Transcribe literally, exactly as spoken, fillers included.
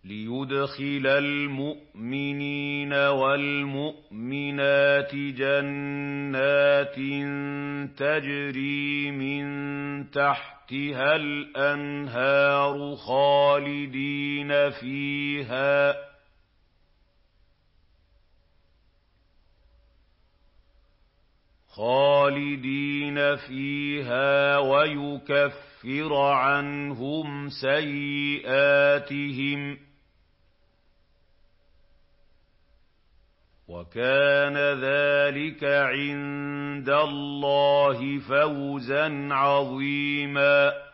لِّيُدْخِلَ الْمُؤْمِنِينَ وَالْمُؤْمِنَاتِ جَنَّاتٍ تَجْرِي مِن تَحْتِهَا الْأَنْهَارُ خَالِدِينَ فِيهَا خالدين فيها ويكفر عنهم سيئاتهم، وكان ذلك عند الله فوزا عظيما.